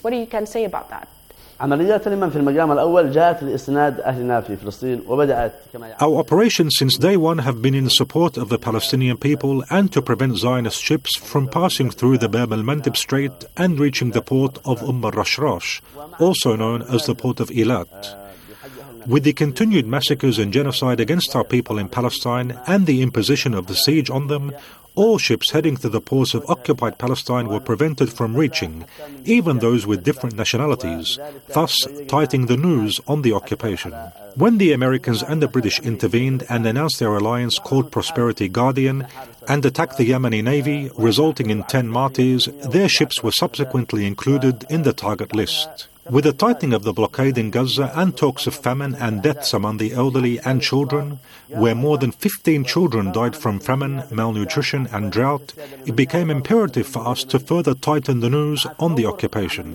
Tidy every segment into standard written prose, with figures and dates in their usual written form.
What you can say about that? عمليات اليمن في المقام الأول جاءت لإسناد أهلنا في فلسطين وبدأت كما Our operations since day one have been in support of the Palestinian people and to prevent Zionist ships from passing through the Bab al-Mandeb Strait and reaching the port of al-Rashrash, also known as the port of Eilat. With the continued massacres and genocide against our people in Palestine and the imposition of the siege on them, all ships heading to the ports of occupied Palestine were prevented from reaching, even those with different nationalities, thus tightening the noose on the occupation. When the Americans and the British intervened and announced their alliance called Prosperity Guardian and attacked the Yemeni Navy, resulting in 10 martyrs, their ships were subsequently included in the target list. With the tightening of the blockade in Gaza and talks of famine and deaths among the elderly and children, where more than 15 children died from famine, malnutrition and drought, it became imperative for us to further tighten the noose on the occupation.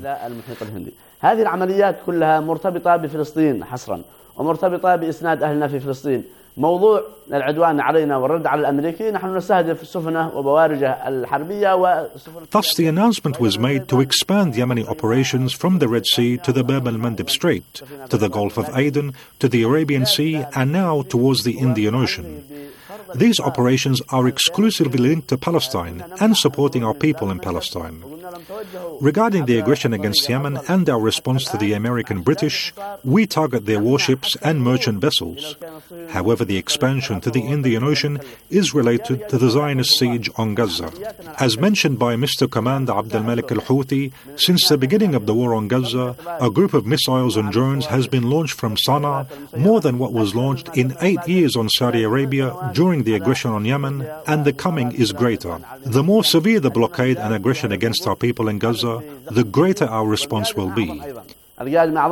هذه العمليات كلها مرتبطة بفلسطين حصرا ومرتبطة بإسناد أهلنا في فلسطين. موضوع العدوان علينا والرد على الأمريكي نحن نستهدف سفنه وبوارجه الحربية وسفن. Thus the announcement was made to expand Yemeni operations from the Red Sea to the Bab al-Mandeb Strait, to the Gulf of Aden, to the Arabian Sea and now towards the Indian Ocean. These operations are exclusively linked to Palestine and supporting our people in Palestine. Regarding the aggression against Yemen and our response to the American-British, we target their warships and merchant vessels. However, the expansion to the Indian Ocean is related to the Zionist siege on Gaza. As mentioned by Mr. Commander Abdel Malik al-Houthi, since the beginning of the war on Gaza, a group of missiles and drones has been launched from Sana'a, more than what was launched in 8 years on Saudi Arabia during the aggression on Yemen, and the coming is greater. The more severe the blockade and aggression against our people in Gaza, the greater our response will be. This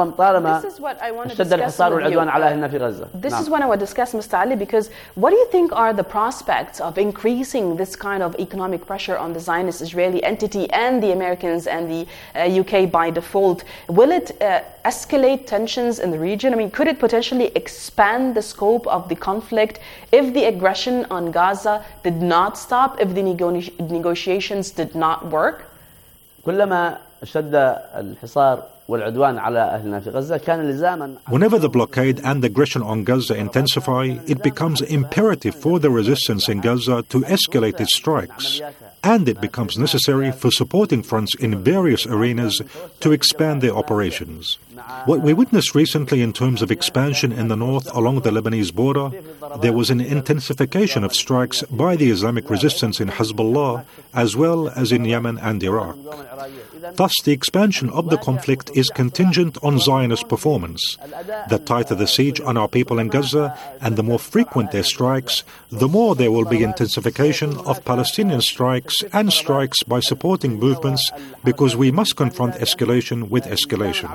is what I want to discuss with you. This is what I want to discuss, Mr. Ali, because what do you think are the prospects of increasing this kind of economic pressure on the Zionist Israeli entity and the Americans and the UK by default? Will it escalate tensions in the region? I mean, could it potentially expand the scope of the conflict if the aggression on Gaza did not stop, if the negotiations did not work? كلما شد الحصار والعدوان على أهلنا في غزة كان لزاما. Whenever the blockade and aggression on Gaza intensify, it becomes imperative for the resistance in Gaza to escalate its strikes, and it becomes necessary for supporting fronts in various arenas to expand their operations. What we witnessed recently in terms of expansion in the north along the Lebanese border, there was an intensification of strikes by the Islamic resistance in Hezbollah as well as in Yemen and Iraq. Thus, the expansion of the conflict is contingent on Zionist performance. The tighter the siege on our people in Gaza and the more frequent their strikes, the more there will be intensification of Palestinian strikes and strikes by supporting movements, because we must confront escalation with escalation.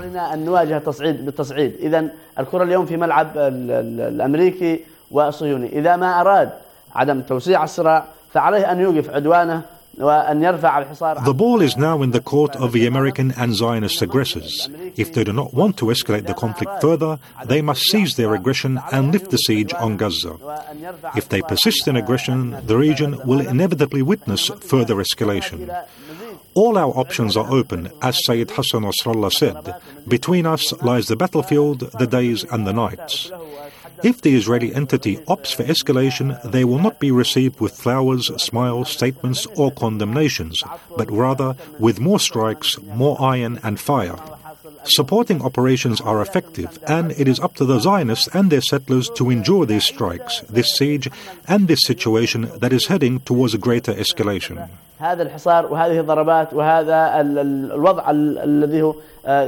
إذن الكرة اليوم في ملعب الأمريكي والصهيوني. إذا ما أراد عدم توسيع الصراع فعليه أن يوقف عدوانه. The ball is now in the court of the American and Zionist aggressors. If they do not want to escalate the conflict further, they must cease their aggression and lift the siege on Gaza. If they persist in aggression, the region will inevitably witness further escalation. All our options are open, as Sayyid Hassan Nasrallah said. Between us lies the battlefield, the days and the nights. If the Israeli entity opts for escalation, they will not be received with flowers, smiles, statements or condemnations, but rather with more strikes, more iron and fire. Supporting operations are effective, and it is up to the Zionists and their settlers to endure these strikes, this siege and this situation that is heading towards a greater escalation. هذا الحصار وهذه الضربات وهذا الوضع الذي هو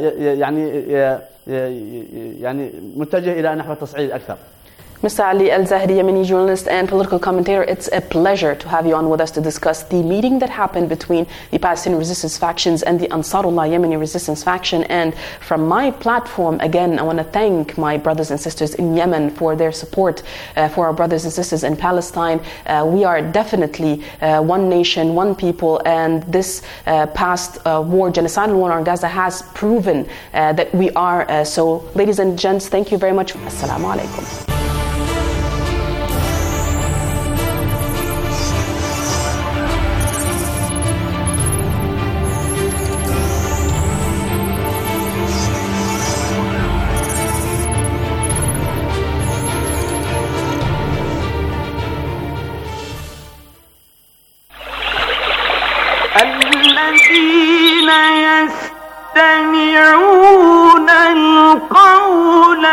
يعني متجه إلى نحو التصعيد أكثر. Mr. Ali Al-Zahri, Yemeni journalist and political commentator, it's a pleasure to have you on with us to discuss the meeting that happened between the Palestinian resistance factions and the Ansarullah Yemeni resistance faction. And from my platform, again, I want to thank my brothers and sisters in Yemen for their support for our brothers and sisters in Palestine. We are definitely one nation, one people, and this past war, genocidal war on Gaza, has proven that we are so. Ladies and gents, thank you very much. Assalamu alaikum. يستمعون القول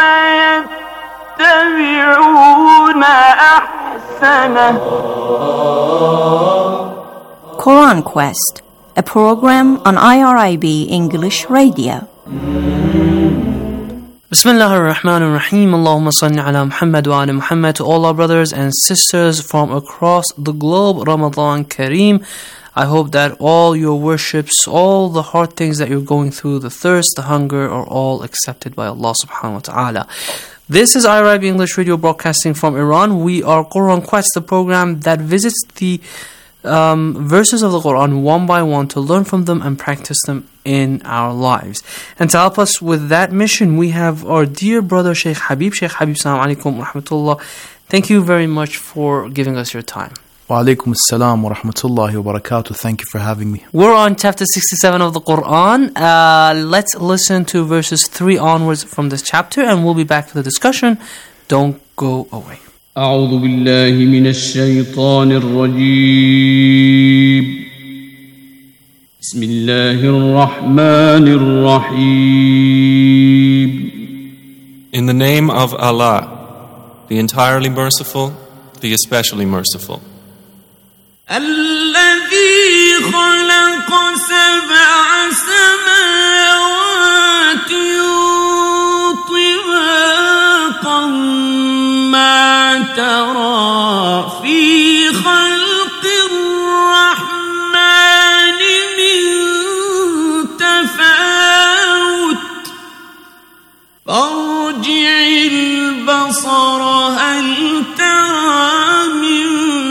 فيتبعون أحسنه. Quran Quest, a program on IRIB English Radio. Bismillah ar-Rahman ar-Rahim. Allahumma salli ala Muhammad wa ala Muhammad. To all our brothers and sisters from across the globe, Ramadan Kareem. I hope that all your worships, all the hard things that you're going through, the thirst, the hunger, are all accepted by Allah subhanahu wa ta'ala. This is IRIB English Radio broadcasting from Iran. We are Quran Quest, the program that visits the verses of the Quran one by one to learn from them and practice them in our lives. And to help us with that mission, we have our dear brother Sheikh Habib. Sheikh Habib, assalamu alaikum wa rahmatullah. Thank you very much for giving us your time. Wa alaikum assalam wa rahmatullahi wa barakatuh. Thank you for having me. We're on chapter 67 of the Quran. Let's listen to verses 3 onwards from this chapter, and we'll be back for the discussion. Don't go away. أعوذ بالله من الشيطان الرجيم. بسم الله الرحمن الرحيم. In the name of Allah, the entirely merciful, the especially merciful. الذي خلق سبع سماوات طباقا ما ترى في خلق الرحمن من تفاوت فارجع البصر هل ترى من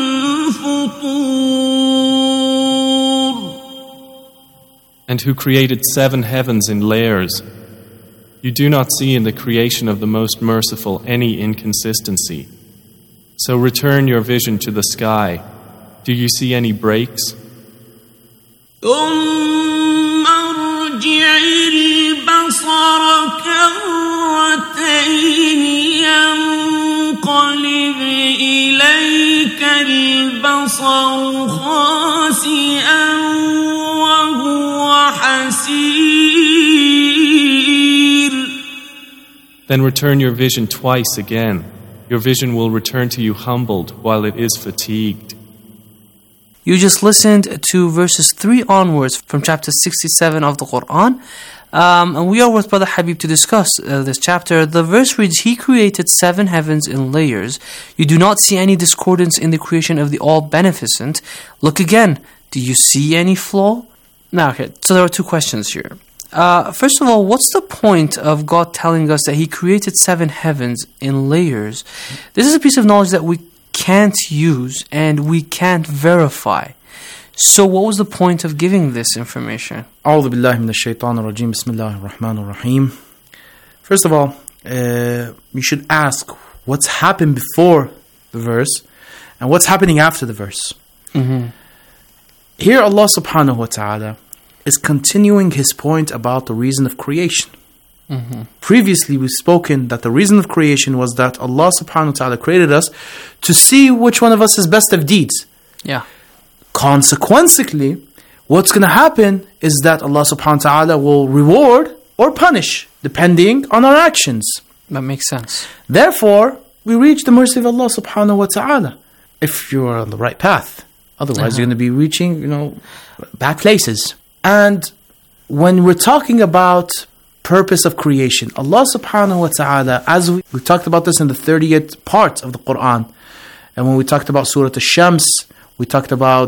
فطور. And who created 7 heavens in layers. You do not see in the creation of the Most Merciful any inconsistency. So return your vision to the sky. Do you see any breaks? ثم ارجع البصر كرتين ينقلب إليك البصر خاسئا وهو حسير. Then return your vision twice again. Your vision will return to you humbled while it is fatigued. You just listened to verses 3 onwards from chapter 67 of the Quran. And we are with Brother Habib to discuss this chapter. The verse reads, He created 7 heavens in layers. You do not see any discordance in the creation of the All-Beneficent. Look again. Do you see any flaw? Now, okay, so there are 2 questions here. First of all, what's the point of God telling us that He created 7 heavens in layers? This is a piece of knowledge that we can't use and we can't verify. So what was the point of giving this information? A'udhu billahi minash shaitanir rajim. Bismillahir rahmanir rahim. First of all, you should ask what's happened before the verse and what's happening after the verse. Mm-hmm. Here Allah subhanahu wa ta'ala is continuing His point about the reason of creation. Mm-hmm. Previously we've spoken that the reason of creation was that Allah subhanahu wa ta'ala created us to see which one of us is best of deeds. Yeah. Consequently, what's going to happen is that Allah subhanahu wa ta'ala will reward or punish depending on our actions. That makes sense. Therefore, we reach the mercy of Allah subhanahu wa ta'ala if you are on the right path. Otherwise, you're going to be reaching, bad places. And when we're talking about purpose of creation, Allah subhanahu wa ta'ala, as we talked about this in the 30th part of the Quran, and when we talked about Surah Al-Shams, we talked about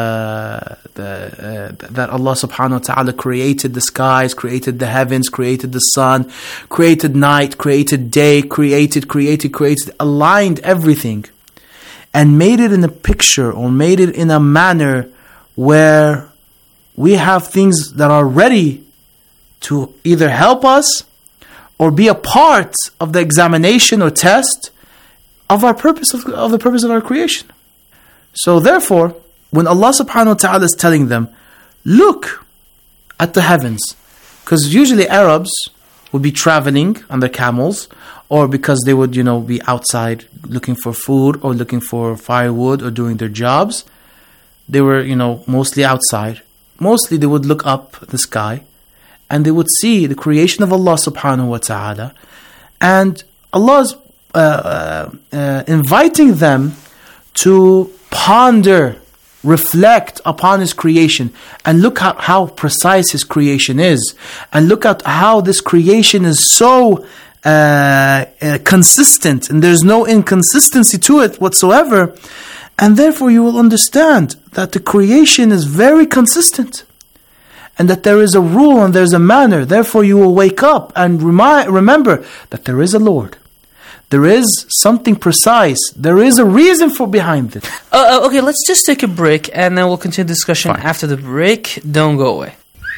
that Allah subhanahu wa ta'ala created the skies, created the heavens, created the sun, created night, created day, created, aligned everything, and made it in a picture or made it in a manner where we have things that are ready to either help us or be a part of the examination or test of our purpose of the purpose of our creation. So therefore, when Allah subhanahu wa ta'ala is telling them, look at the heavens, because usually Arabs would be traveling on their camels, or because they would, be outside looking for food or looking for firewood or doing their jobs. They were, mostly outside. Mostly they would look up the sky and they would see the creation of Allah subhanahu wa ta'ala, and Allah's inviting them to ponder, reflect upon His creation, and look at how precise His creation is, and look at how this creation is so consistent, and there's no inconsistency to it whatsoever. And therefore you will understand that the creation is very consistent, and that there is a rule and there's a manner. Therefore you will wake up and remember that there is a Lord. There is something precise. There is a reason for behind it. Okay, let's just take a break, and then we'll continue the discussion after the break. Don't go away.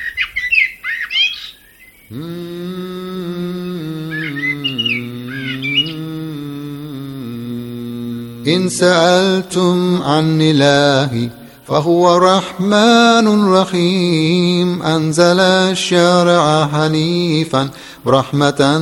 إن سألتم عن إلهي فهو رحمن رحيم أنزل الشرع حنيفا رحمة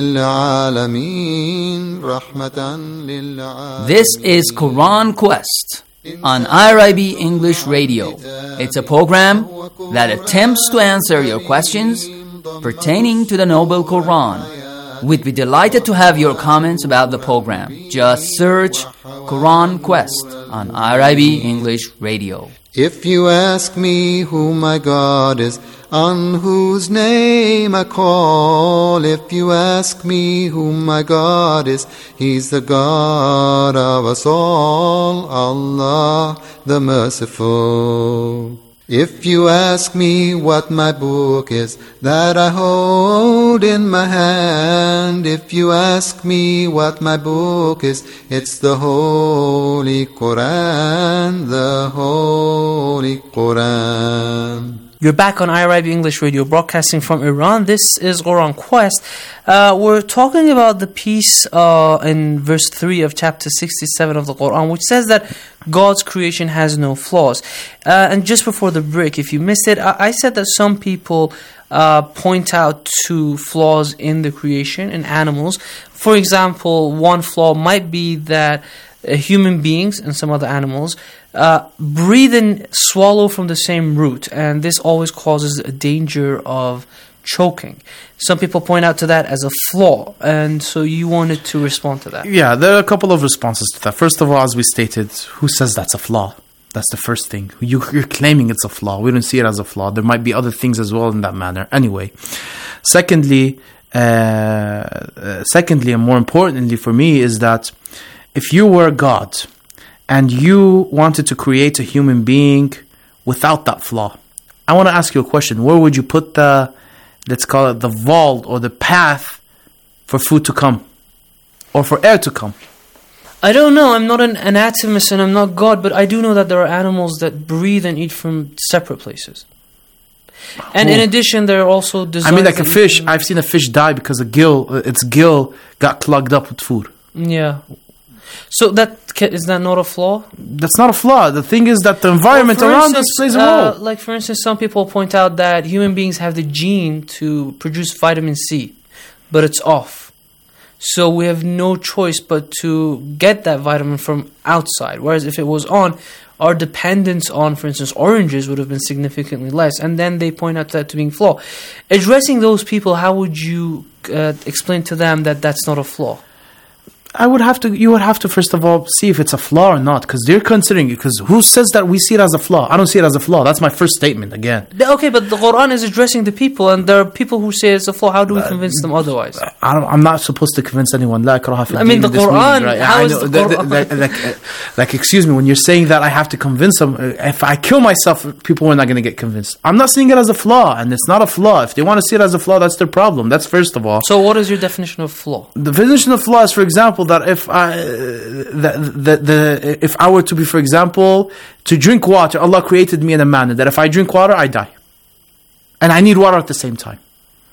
للعالمين رحمة للعالمين. This is Quran Quest on IRIB English Radio. It's a program that attempts to answer your questions pertaining to the Noble Quran. We'd be delighted to have your comments about the program. Just search Quran Quest on IRIB English Radio. If you ask me who my God is, on whose name I call, if you ask me who my God is, He's the God of us all, Allah the Merciful. If you ask me what my book is that I hold in my hand, if you ask me what my book is, it's the Holy Quran, the Holy Quran. You're back on IRIB English Radio, broadcasting from Iran. This is Quran Quest. We're talking about the piece in verse 3 of chapter 67 of the Quran, which says that God's creation has no flaws. And just before the break, if you missed it, I said that some people point out to flaws in the creation in animals. For example, one flaw might be that human beings and some other animals breathe and swallow from the same root, and this always causes a danger of choking. Some people point out to that as a flaw, and so you wanted to respond to that. Yeah, there are a couple of responses to that. First of all, as we stated, who says that's a flaw? That's the first thing. You're claiming it's a flaw. We don't see it as a flaw. There might be other things as well in that manner. Anyway, secondly, and more importantly for me, is that if you were God and you wanted to create a human being without that flaw, I want to ask you a question. Where would you put the, let's call it the vault or the path for food to come or for air to come? I don't know. I'm not an anatomist and I'm not God, but I do know that there are animals that breathe and eat from separate places. And in addition, there are also designs. I mean, like a fish. I've seen a fish die because its gill got clogged up with food. Yeah. So is that not a flaw? That's not a flaw. The thing is that the environment around us plays a role. Like for instance, some people point out that human beings have the gene to produce vitamin C, but it's off. So we have no choice but to get that vitamin from outside. Whereas if it was on, our dependence on, for instance, oranges would have been significantly less. And then they point out that to being flaw. Addressing those people, how would you explain to them that that's not a flaw? You would have to first of all see if it's a flaw or not, because they're considering it. Because who says that we see it as a flaw? I don't see it as a flaw. That's my first statement again. Okay, but the Quran is addressing the people, and there are people who say it's a flaw. How do we convince them otherwise? I'm not supposed to convince anyone. La ikraha fi I mean, the Quran. Right? How is the Quran? Like, excuse me, when you're saying that I have to convince them, if I kill myself, people are not going to get convinced. I'm not seeing it as a flaw, and it's not a flaw. If they want to see it as a flaw, that's their problem. That's first of all. So, what is your definition of flaw? The definition of flaw is, for example, that if I were to be, for example, to drink water, Allah created me in a manner that if I drink water, I die. And I need water at the same time.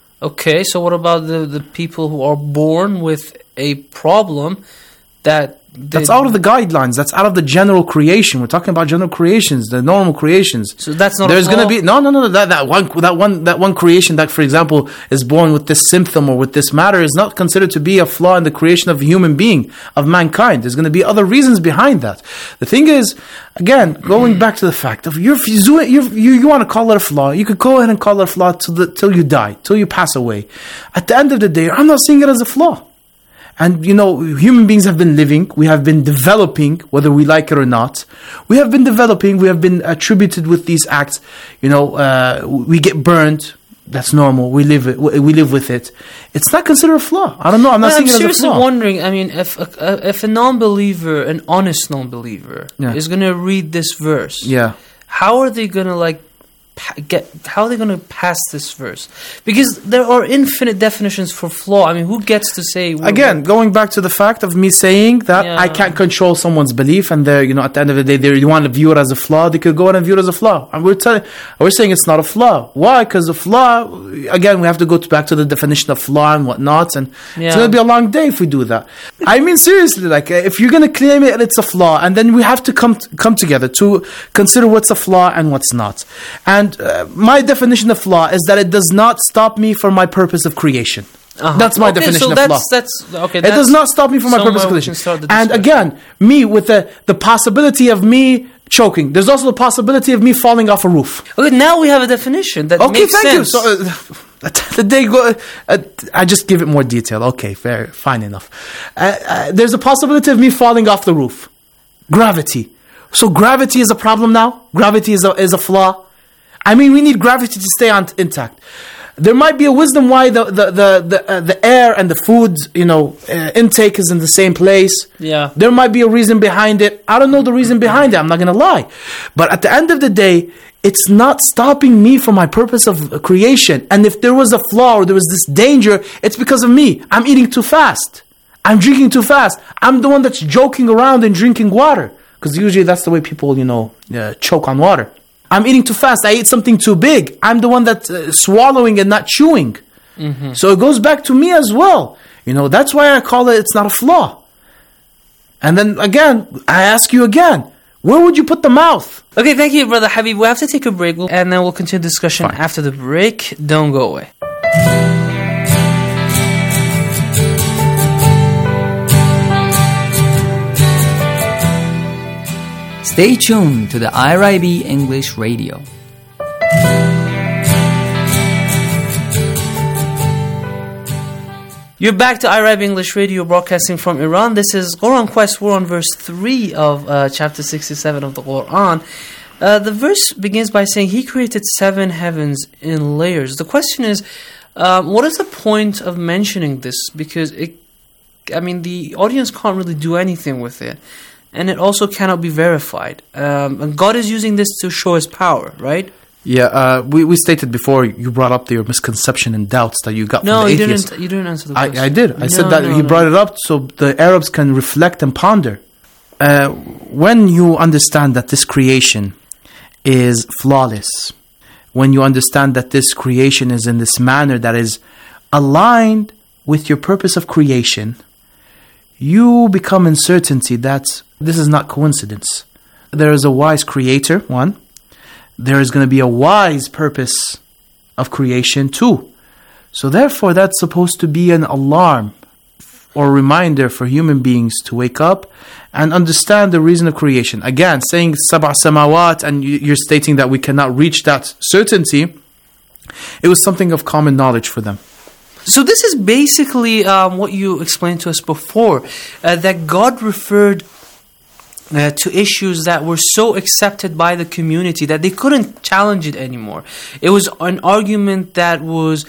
Okay, so what about the people who are born with a problem that That's out of the guidelines. That's out of the general creation. We're talking about general creations, the normal creations. So that's not. There's going to be no. That one creation that, for example, is born with this symptom or with this matter is not considered to be a flaw in the creation of a human being, of mankind. There's going to be other reasons behind that. The thing is, again, going back to the fact of you want to call it a flaw. You could go ahead and call it a flaw till you die, till you pass away. At the end of the day, I'm not seeing it as a flaw. And human beings have been living, we have been developing, whether we like it or not. We have been developing, we have been attributed with these acts. We get burned, that's normal, we live with it. It's not considered a flaw. I don't know, I'm not seeing it as a flaw. I'm seriously wondering, if a non-believer, an honest non-believer, is going to read this verse, how are they going to how are they going to pass this verse? Because there are infinite definitions for flaw. Who gets to say? Again, going back to the fact of me saying that I can't control someone's belief, and they're, at the end of the day, they want to view it as a flaw. They could go ahead and view it as a flaw. And we're saying it's not a flaw. Why? Because the flaw, again, we have to go back to the definition of flaw and whatnot, and it's going to be a long day if we do that. Seriously, if you're going to claim it's a flaw, and then we have to come together to consider what's a flaw and what's not. And my definition of flaw is that it does not stop me from my purpose of creation. That's my definition of flaw. It does not stop me from my purpose of creation. And again, me with the possibility of me choking. There's also the possibility of me falling off a roof. Okay, now we have a definition that makes sense. Okay, thank you. I just give it more detail. Okay, fine enough. There's a possibility of me falling off the roof. Gravity. So gravity is a problem now? Gravity is a flaw? We need gravity to stay intact. There might be a wisdom why the air and the food, intake is in the same place. Yeah. There might be a reason behind it. I don't know the reason behind it. I'm not going to lie. But at the end of the day, it's not stopping me from my purpose of creation. And if there was a flaw or there was this danger, it's because of me. I'm eating too fast. I'm drinking too fast. I'm the one that's joking around and drinking water. Because usually that's the way people, choke on water. I'm eating too fast. I ate something too big. I'm the one that's swallowing and not chewing. Mm-hmm. So it goes back to me as well. That's why I call it's not a flaw. And then again, I ask you again, where would you put the mouth? Okay, thank you, Brother Habib. We'll have to take a break, and then we'll continue the discussion after the break. Don't go away. Stay tuned to the IRIB English Radio. You're back to IRIB English Radio, broadcasting from Iran. This is Quran Quest. We're on verse 3 of chapter 67 of the Quran. The verse begins by saying, He created 7 heavens in layers. The question is, what is the point of mentioning this? Because the audience can't really do anything with it. And it also cannot be verified. And God is using this to show His power, right? Yeah, we stated before, you brought up your misconception and doubts that you got from the atheists. No, you didn't answer the question. I did. I said that he brought it up so the Arabs can reflect and ponder. When you understand that this creation is flawless, when you understand that this creation is in this manner that is aligned with your purpose of creation, you become in certainty that this is not coincidence. There is a wise creator, one. There is going to be a wise purpose of creation, two. So therefore, that's supposed to be an alarm or reminder for human beings to wake up and understand the reason of creation. Again, saying sab'a samawat, and you're stating that we cannot reach that certainty, it was something of common knowledge for them. So this is basically what you explained to us before, that God referred to issues that were so accepted by the community that they couldn't challenge it anymore. It was an argument that was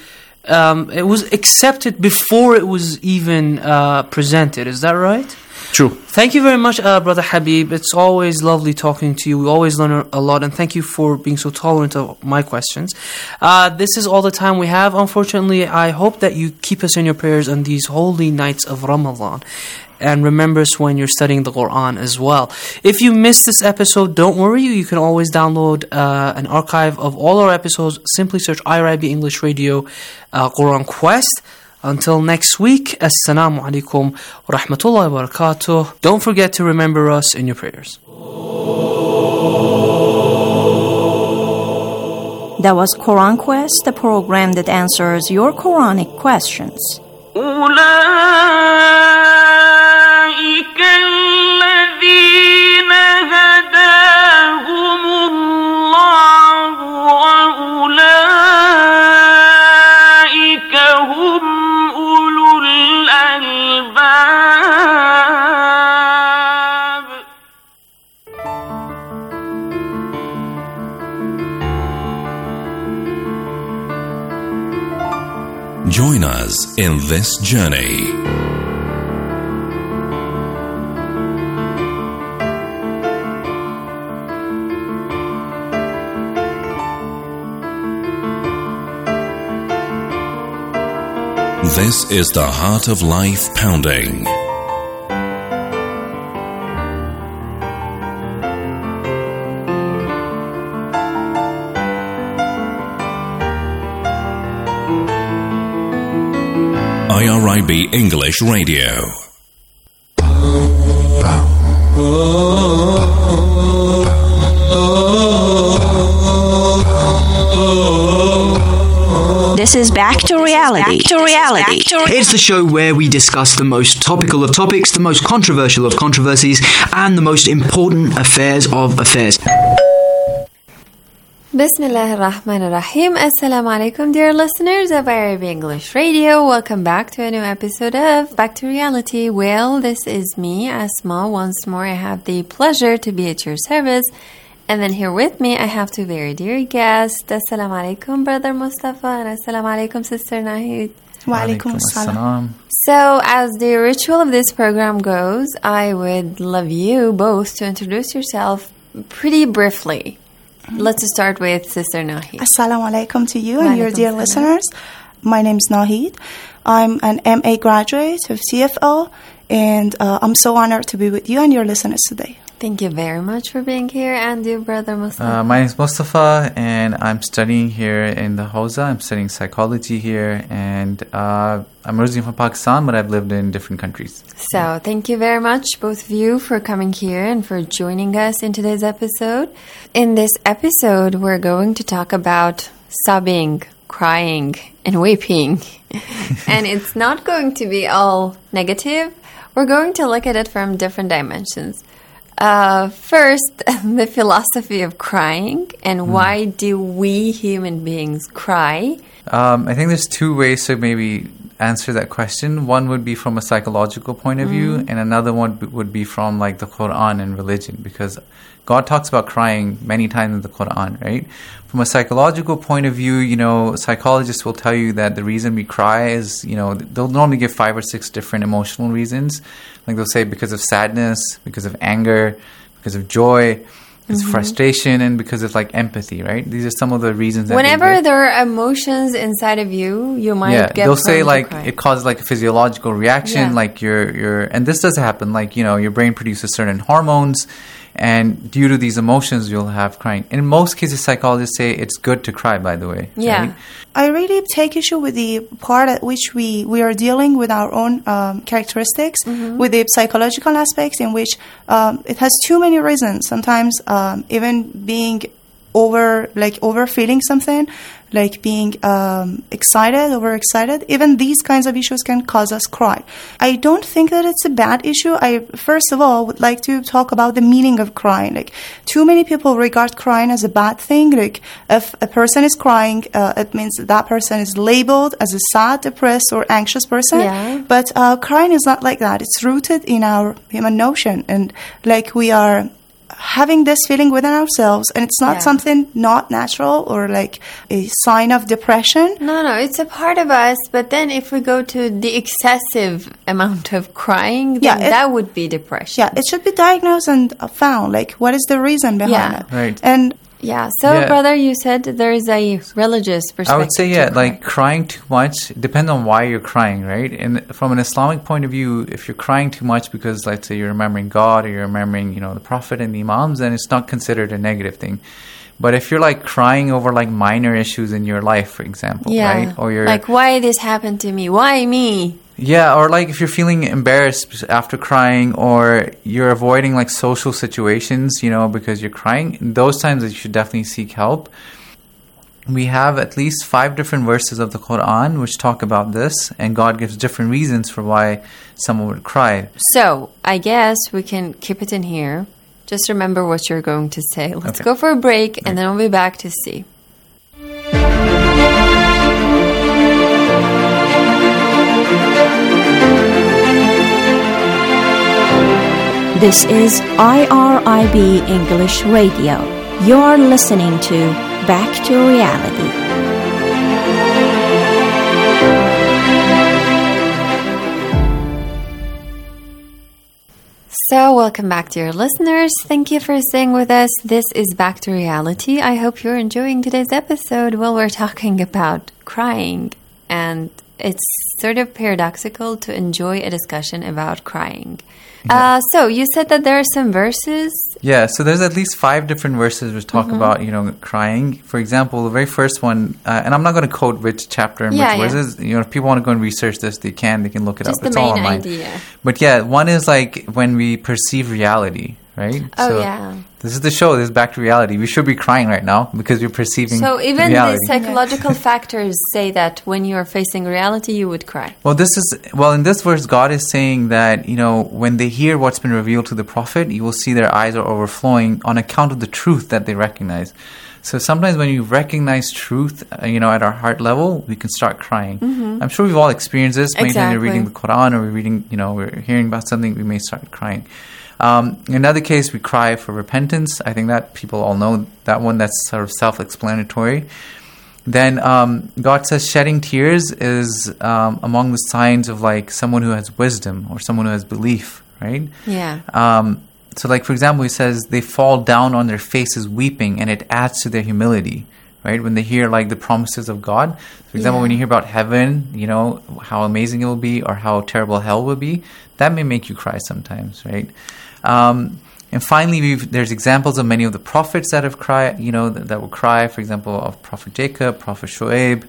accepted before it was even presented. Is that right? True. Thank you very much, Brother Habib. It's always lovely talking to you. We always learn a lot, and thank you for being so tolerant of my questions. This is all the time we have. Unfortunately, I hope that you keep us in your prayers on these holy nights of Ramadan. And remember us when you're studying the Quran as well. If you missed this episode, don't worry. You can always download an archive of all our episodes. Simply search IRIB English Radio Quran Quest. Until next week, Assalamu alaikum wa rahmatullahi wa barakatuh. Don't forget to remember us in your prayers. That was Quran Quest, the program that answers your Quranic questions. أولئك الذين هداهم الله وأولئك هم أولو الألباب. Join us in this journey. This is the Heart of Life Pounding. IRIB English Radio. This is Back to Reality. It's the show where we discuss the most topical of topics, the most controversial of controversies, and the most important affairs of affairs. Bismillah ar-Rahman ar-Rahim. Assalamu alaikum, dear listeners of IRIB English Radio. Welcome back to a new episode of Back to Reality. Well, this is me, Asma. Once more, I have the pleasure to be at your service. And then here with me, I have two very dear guests. Assalamu alaikum, Brother Mustafa, and assalamu alaikum, Sister Nahid. Wa alaikum assalam. So, as the ritual of this program goes, I would love you both to introduce yourself pretty briefly. Let's start with Sister Nahid. Assalamu alaikum to you and your dear listeners. My name is Nahid. I'm an MA graduate of CFL, and I'm so honored to be with you and your listeners today. Thank you very much for being here. And you, Brother Mustafa? My name is Mustafa, and I'm studying here in the Hausa. I'm studying psychology here, and I'm originally from Pakistan, but I've lived in different countries. So, thank you very much, both of you, for coming here and for joining us in today's episode. In this episode, we're going to talk about sobbing, crying, and weeping. And it's not going to be all negative. We're going to look at it from different dimensions. First, the philosophy of crying and why do we human beings cry? I think there's two ways to maybe answer that question. One would be from a psychological point of view, and another one would be from like the Quran and religion, because God talks about crying many times in the Quran, right? From a psychological point of view, you know, psychologists will tell you that the reason we cry is, you know, they'll normally give 5 or 6 different emotional reasons. Like they'll say because of sadness, because of anger, because of joy, because of frustration, and because of like empathy, right? These are some of the reasons. Whenever there are emotions inside of you, you might get they'll say like cry. It causes like a physiological reaction, like your and this does happen, like, you know, your brain produces certain hormones, and due to these emotions, you'll have crying. In most cases, psychologists say it's good to cry, by the way. Yeah. Right? I really take issue with the part at which we are dealing with our own characteristics, with the psychological aspects, in which it has too many reasons. Sometimes even being over feeling something, like being excited, overexcited, even these kinds of issues can cause us cry. I don't think that it's a bad issue. I first of all would like to talk about the meaning of crying. Like, too many people regard crying as a bad thing. Like, if a person is crying, it means that person is labeled as a sad, depressed, or anxious person. Yeah. But crying is not like that. It's rooted in our human notion, and like we are having this feeling within ourselves, and it's not something not natural or like a sign of depression. No, it's a part of us, but then if we go to the excessive amount of crying, then that would be depression. Yeah, it should be diagnosed and found, like, what is the reason behind it. Right. And brother, you said there is a religious perspective. I would say, like crying too much depends on why you're crying, right? And from an Islamic point of view, if you're crying too much because, let's say, you're remembering God or you're remembering, you know, the Prophet and the Imams, then it's not considered a negative thing. But if you're like crying over like minor issues in your life, for example, right? Or you're like, why this happened to me? Why me? Yeah, or like if you're feeling embarrassed after crying, or you're avoiding like social situations, you know, because you're crying, in those times you should definitely seek help. We have at least 5 different verses of the Quran which talk about this, and God gives different reasons for why someone would cry. So, I guess we can keep it in here. Just remember what you're going to say. Let's go for a break, and then we'll be back to see. This is IRIB English Radio. You're listening to Back to Reality. So, welcome back, dear listeners. Thank you for staying with us. This is Back to Reality. I hope you're enjoying today's episode. Well, we're talking about crying, and it's sort of paradoxical to enjoy a discussion about crying. Yeah. So, you said that there are some verses? Yeah, so there's at least 5 different verses which talk about, you know, crying. For example, the very first one, and I'm not going to quote which chapter and which verses. You know, if people want to go and research this, they can look it Just up. It's all online. Idea. But yeah, one is like when we perceive reality, right? Oh, so yeah. This is the show. This is Back to Reality. We should be crying right now because we're perceiving So even reality. the psychological factors say that when you're facing reality, you would cry. Well, in this verse, God is saying that, you know, when they hear what's been revealed to the prophet, you will see their eyes are overflowing on account of the truth that they recognize. So sometimes when you recognize truth, you know, at our heart level, we can start crying. Mm-hmm. I'm sure we've all experienced this. Maybe when you're reading the Quran or we're reading, you know, we're hearing about something, we may start crying. In another case, we cry for repentance. I think that people all know that one. That's sort of self-explanatory. Then God says shedding tears is among the signs of like someone who has wisdom or someone who has belief, right? Yeah. So like, for example, he says they fall down on their faces weeping, and it adds to their humility, right? When they hear like the promises of God. For example, when you hear about heaven, you know, how amazing it will be or how terrible hell will be, that may make you cry sometimes, right? And finally, there's examples of many of the prophets that have cried, you know, that will cry. For example, of Prophet Jacob, Prophet Shoaib.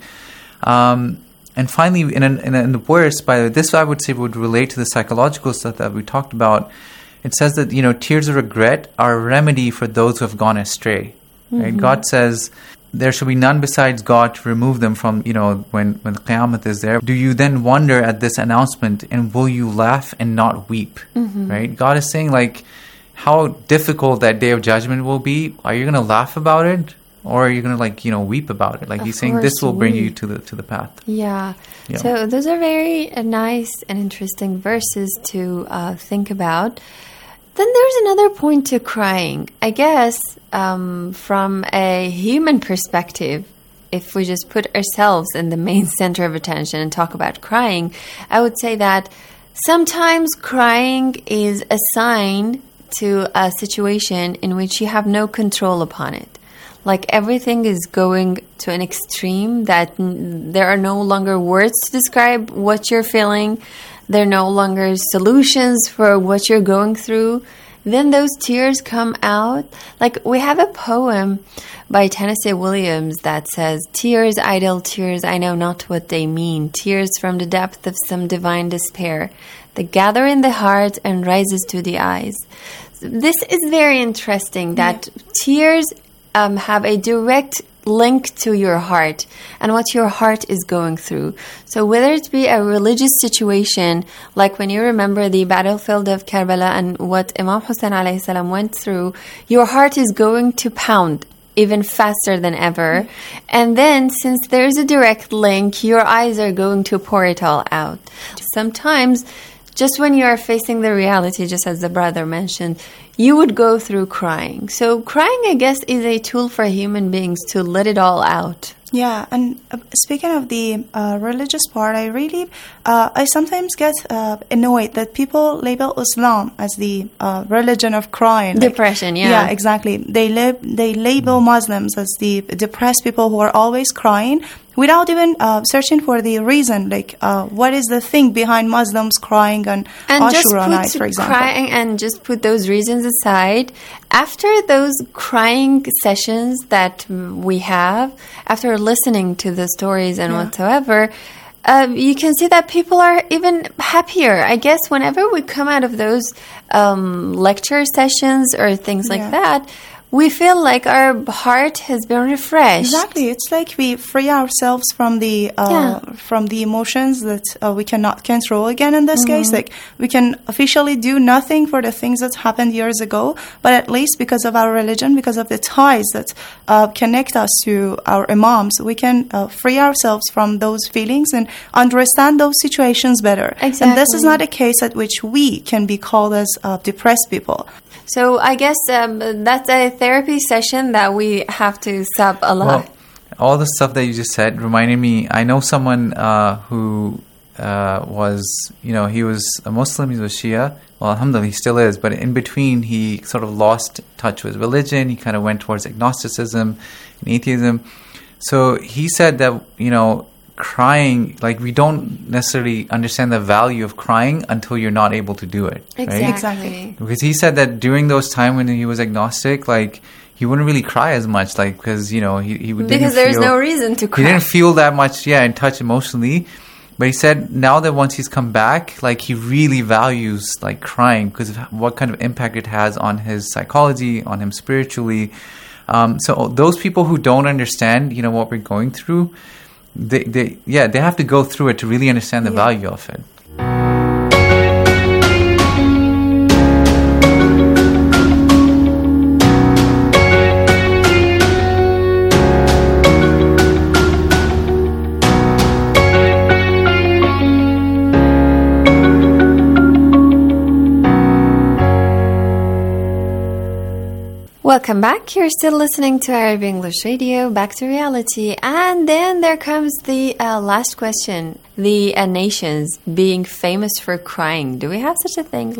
And finally, in the verse, by the way, this I would say would relate to the psychological stuff that we talked about. It says that, you know, tears of regret are a remedy for those who have gone astray. Right? Mm-hmm. God says there shall be none besides God to remove them from, you know, when the Qiyamah is there. Do you then wonder at this announcement, and will you laugh and not weep? Mm-hmm. Right? God is saying, like, how difficult that day of judgment will be. Are you going to laugh about it? Or are you going to, like, you know, weep about it? Like, he's saying this will bring you to the path. Yeah. So those are very nice and interesting verses to think about. Then there's another point to crying. I guess from a human perspective, if we just put ourselves in the main center of attention and talk about crying, I would say that sometimes crying is a sign to a situation in which you have no control upon it. Like everything is going to an extreme that there are no longer words to describe what you're feeling. There are no longer solutions for what you're going through. Then those tears come out. Like we have a poem by Tennessee Williams that says, "Tears, idle tears, I know not what they mean. Tears from the depth of some divine despair that gather in the heart and rises to the eyes." This is very interesting that tears have a direct link to your heart and what your heart is going through. So whether it be a religious situation, like when you remember the battlefield of Karbala and what Imam Hussein alayhi salam went through, your heart is going to pound even faster than ever. And then since there's a direct link, your eyes are going to pour it all out. Sometimes just when you are facing the reality, just as the brother mentioned, you would go through crying. So crying, I guess, is a tool for human beings to let it all out. Yeah, and speaking of the religious part, I sometimes get annoyed that people label Islam as the religion of crying. Depression, Yeah, exactly. They label Muslims as the depressed people who are always crying without even searching for the reason, what is the thing behind Muslims crying on Ashura night, for example. Crying and just put those reasons aside. After those crying sessions that we have, after listening to the stories and whatsoever, you can see that people are even happier. I guess whenever we come out of those lecture sessions or things like that, we feel like our heart has been refreshed. Exactly. It's like we free ourselves from the emotions that we cannot control again in this case. Like, we can officially do nothing for the things that happened years ago, but at least because of our religion, because of the ties that connect us to our imams, we can free ourselves from those feelings and understand those situations better. Exactly. And this is not a case at which we can be called as depressed people. So I guess that's a therapy session that we have to sub a lot. Well, all the stuff that you just said reminded me, I know someone who was, he was a Muslim, he was Shia. Well, alhamdulillah, he still is. But in between, he sort of lost touch with religion. He kind of went towards agnosticism and atheism. So he said that, crying, we don't necessarily understand the value of crying until you're not able to do it. Exactly. Right? Exactly. Because he said that during those times when he was agnostic, he wouldn't really cry as much, because, he would. Because there's no reason to cry. He didn't feel that much, in touch emotionally. But he said now that once he's come back, he really values, crying because of what kind of impact it has on his psychology, on him spiritually. So those people who don't understand, what we're going through, they have to go through it to really understand the value of it. Welcome back. You're still listening to Arab English Radio, Back to Reality. And then there comes the last question. The nations being famous for crying. Do we have such a thing?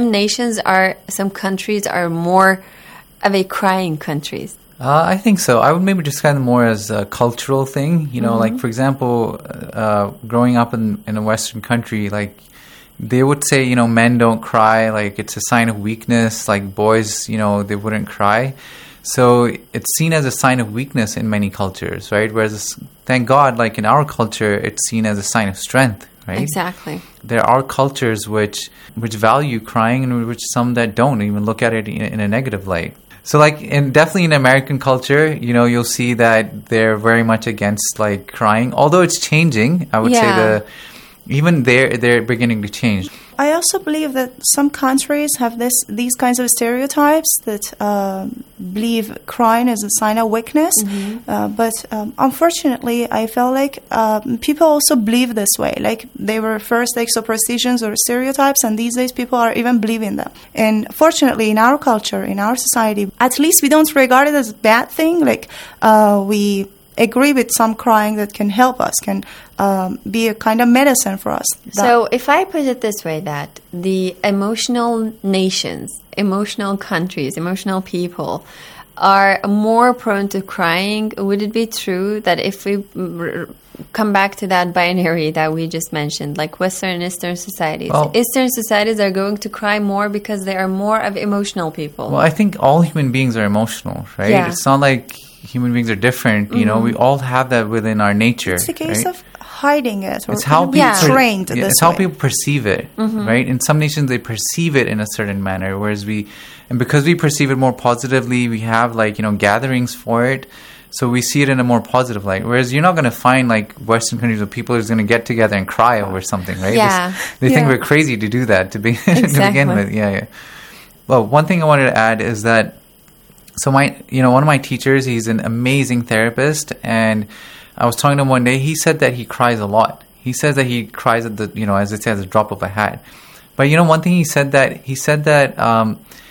Some countries are more of a crying countries. I think so. I would maybe describe them more as a cultural thing. For example, growing up in a Western country, they would say, men don't cry, it's a sign of weakness, boys, they wouldn't cry. So it's seen as a sign of weakness in many cultures, right? Whereas, thank God, in our culture, it's seen as a sign of strength, right? Exactly. There are cultures which value crying and which some that don't even look at it in a negative light. So definitely in American culture, you'll see that they're very much against crying, although it's changing. I would say even they're beginning to change. I also believe that some countries have these kinds of stereotypes that believe crying is a sign of weakness. But unfortunately, I feel people also believe this way. They were first superstitions or stereotypes, and these days people are even believing them. And fortunately, in our culture, in our society, at least we don't regard it as a bad thing. We agree with some crying that can help us, can be a kind of medicine for us. So if I put it this way, that the emotional nations, emotional countries, emotional people are more prone to crying, would it be true that if we come back to that binary that we just mentioned, Western and Eastern societies, Eastern societies are going to cry more because they are more of emotional people? Well, I think all human beings are emotional, right? Yeah. It's not like human beings are different. We all have that within our nature. It's a case of hiding it, or it's how people trained this way. It's how people perceive it, right? In some nations, they perceive it in a certain manner, whereas because we perceive it more positively, we have gatherings for it, so we see it in a more positive light. Whereas you're not going to find Western countries where people are going to get together and cry over something, right? Yeah. They think we're crazy to do that to begin with. Yeah. Well, one thing I wanted to add is that. So one of my teachers, he's an amazing therapist, and I was talking to him one day. He said that he cries a lot. He says that he cries at as it says, a drop of a hat. But one thing he said that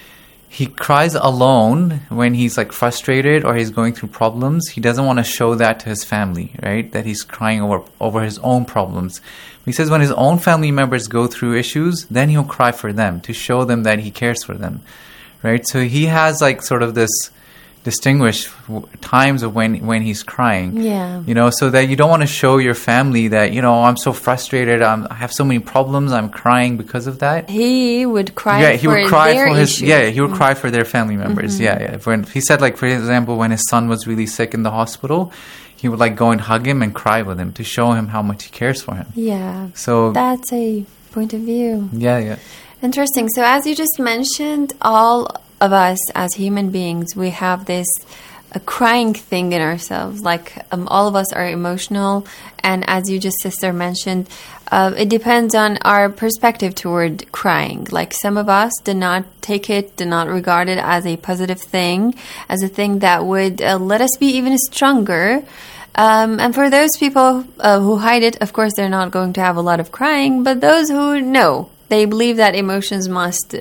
he cries alone when he's like frustrated or he's going through problems. He doesn't want to show that to his family, right? That he's crying over his own problems. He says when his own family members go through issues, then he'll cry for them to show them that he cares for them, right? So he has like sort of this distinguished times of when he's crying, so that you don't want to show your family that, I'm so frustrated, I have so many problems, I'm crying because of that. He would cry he would cry for his issues. He would cry for their family members. When he said, like, for example, when his son was really sick in the hospital, he would like go and hug him and cry with him to show him how much he cares for him. So that's a point of view. Interesting. So as you just mentioned, all of us as human beings, we have this crying thing in ourselves. Like all of us are emotional, and as you just, sister, mentioned, it depends on our perspective toward crying. Like some of us do not regard it as a positive thing, as a thing that would let us be even stronger. And for those people who hide it, of course, they're not going to have a lot of crying. But those who know, they believe that emotions must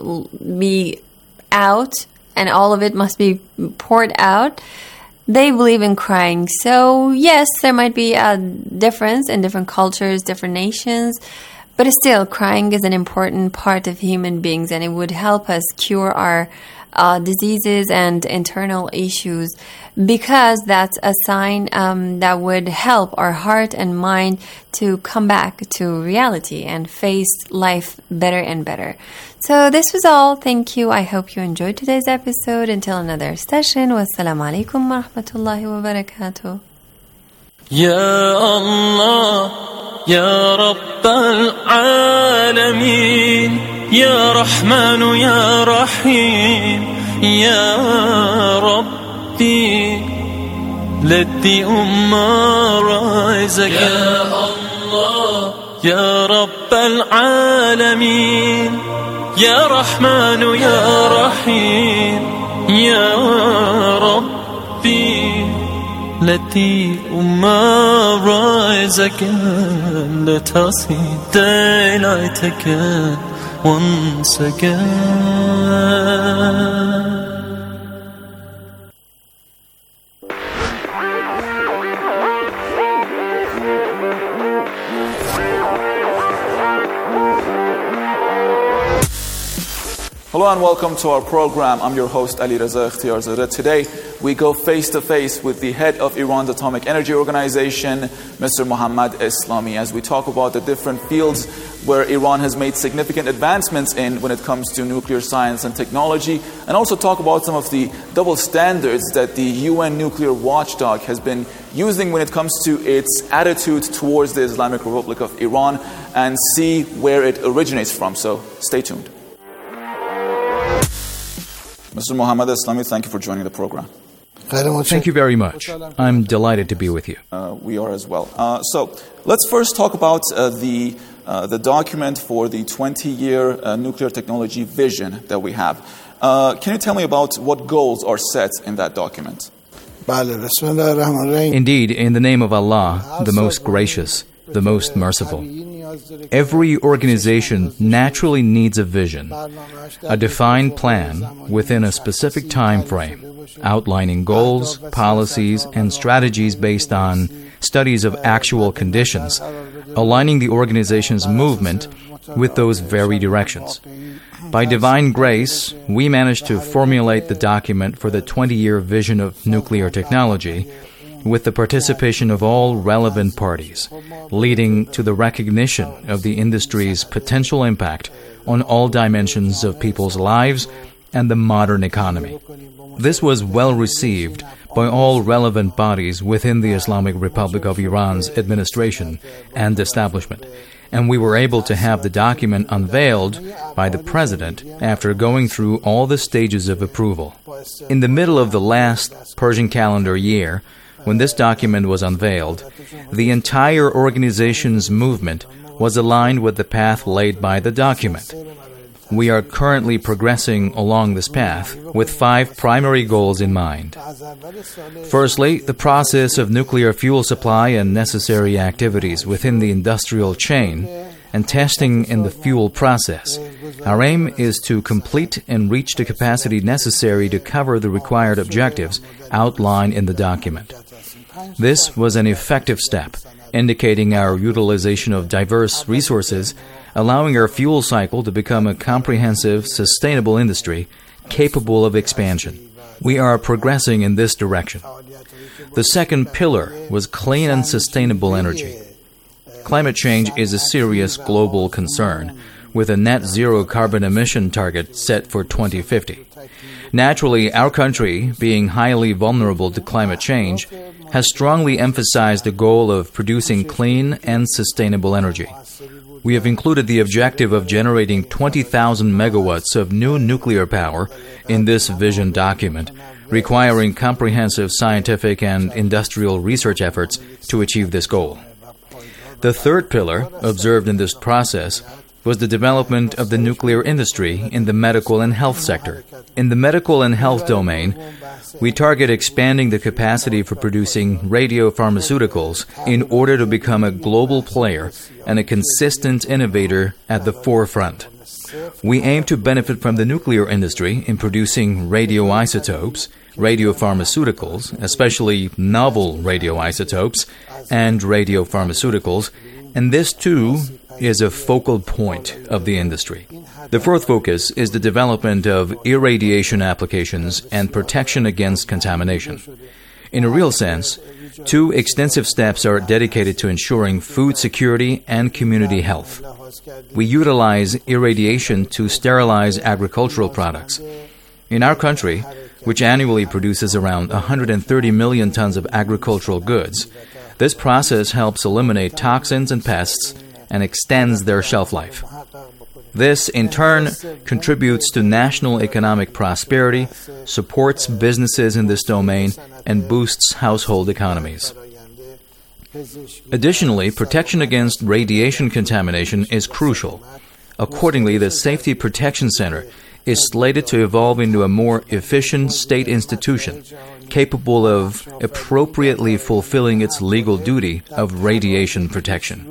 be out and all of it must be poured out. They believe in crying. So yes, there might be a difference in different cultures, different nations, but still crying is an important part of human beings, and it would help us cure our diseases and internal issues, because that's a sign that would help our heart and mind to come back to reality and face life better and better. So this was all. Thank you. I hope you enjoyed today's episode. Until another session. Wassalamu alaikum wa rahmatullahi wa barakatuh. Ya Allah, Ya Rabbal Alameen, Ya Rahmanu, Ya Rahim, Ya Rabbi, let the Ummah rise again. Ya Allah, Ya Rabbal Alameen, Ya Rahmanu, Ya Rahim, Ya Rabbi, let the Ummah rise again. Let us see daylight again, once again. Hello and welcome to our program. I'm your host Ali Raza Ikhtiarzadeh. Today we go face to face with the head of Iran's Atomic Energy Organization, Mr. Mohammad Eslami, as we talk about the different fields where Iran has made significant advancements in when it comes to nuclear science and technology, and also talk about some of the double standards that the UN nuclear watchdog has been using when it comes to its attitude towards the Islamic Republic of Iran, and see where it originates from. So stay tuned. Mr. Mohammad Eslami, thank you for joining the program. Thank you very much. I'm delighted to be with you. We are as well. So let's first talk about the document for the 20-year nuclear technology vision that we have. Can you tell me about what goals are set in that document? Indeed, in the name of Allah, the most gracious, the most merciful. Every organization naturally needs a vision, a defined plan within a specific time frame, outlining goals, policies, and strategies based on studies of actual conditions, aligning the organization's movement with those very directions. By divine grace, we managed to formulate the document for the 20-year vision of nuclear technology, with the participation of all relevant parties, leading to the recognition of the industry's potential impact on all dimensions of people's lives and the modern economy. This was well received by all relevant bodies within the Islamic Republic of Iran's administration and establishment, and we were able to have the document unveiled by the President after going through all the stages of approval. In the middle of the last Persian calendar year, when this document was unveiled, the entire organization's movement was aligned with the path laid by the document. We are currently progressing along this path with 5 primary goals in mind. Firstly, the process of nuclear fuel supply and necessary activities within the industrial chain and testing in the fuel process. Our aim is to complete and reach the capacity necessary to cover the required objectives outlined in the document. This was an effective step, indicating our utilization of diverse resources, allowing our fuel cycle to become a comprehensive, sustainable industry capable of expansion. We are progressing in this direction. The second pillar was clean and sustainable energy. Climate change is a serious global concern, with a net zero carbon emission target set for 2050. Naturally, our country, being highly vulnerable to climate change, has strongly emphasized the goal of producing clean and sustainable energy. We have included the objective of generating 20,000 megawatts of new nuclear power in this vision document, requiring comprehensive scientific and industrial research efforts to achieve this goal. The third pillar, observed in this process, was the development of the nuclear industry in the medical and health sector. In the medical and health domain, we target expanding the capacity for producing radiopharmaceuticals in order to become a global player and a consistent innovator at the forefront. We aim to benefit from the nuclear industry in producing radioisotopes, radiopharmaceuticals, especially novel radioisotopes, and radiopharmaceuticals, and this too is a focal point of the industry. The fourth focus is the development of irradiation applications and protection against contamination. In a real sense, two extensive steps are dedicated to ensuring food security and community health. We utilize irradiation to sterilize agricultural products. In our country, which annually produces around 130 million tons of agricultural goods, this process helps eliminate toxins and pests and extends their shelf life. This, in turn, contributes to national economic prosperity, supports businesses in this domain, and boosts household economies. Additionally, protection against radiation contamination is crucial. Accordingly, the Safety Protection Center is slated to evolve into a more efficient state institution, capable of appropriately fulfilling its legal duty of radiation protection.